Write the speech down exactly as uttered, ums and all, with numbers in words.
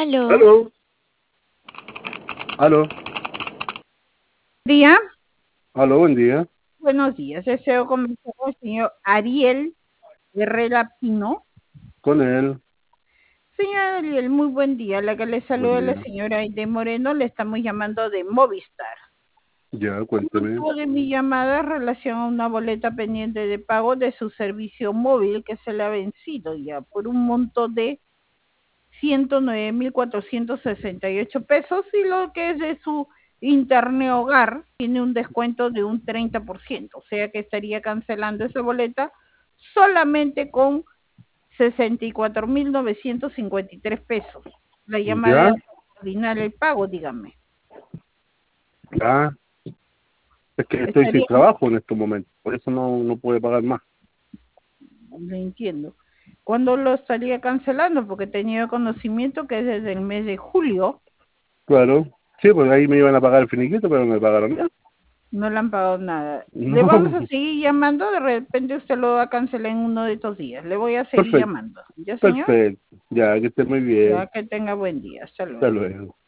Aló. Aló, aló, Día. aló, buen día. Buenos días. Deseo conversar con el señor Ariel Herrera Pino. Con él. Señor Ariel, muy buen día. La que le Buen saluda la día. señora Aide Moreno. Le estamos llamando de Movistar. Ya, El cuénteme. motivo de mi llamada es relación a una boleta pendiente de pago de su servicio móvil que se le ha vencido ya por un monto de ciento nueve mil cuatrocientos sesenta y ocho pesos, y lo que es de su internet hogar tiene un descuento de un treinta por ciento, o sea que estaría cancelando esa boleta solamente con sesenta y cuatro mil novecientos cincuenta y tres pesos. La llamada Ya, es para coordinar el pago, dígame. ya. Es que estoy sin Estaría, trabajo en estos momentos, por eso no, no puede pagar más. le entiendo. ¿Cuándo lo estaría cancelando? Porque he tenido conocimiento que es desde el mes de julio. Claro. Sí, pues ahí me iban a pagar el finiquito, pero no me pagaron nada. No le han pagado nada. Le vamos a No. seguir llamando, de repente usted lo va a cancelar en uno de estos días. Le voy a seguir Perfecto, llamando. ¿Ya, señor? perfecto. Ya, que esté muy Ya, bien. que tenga buen día. Hasta Hasta luego. luego.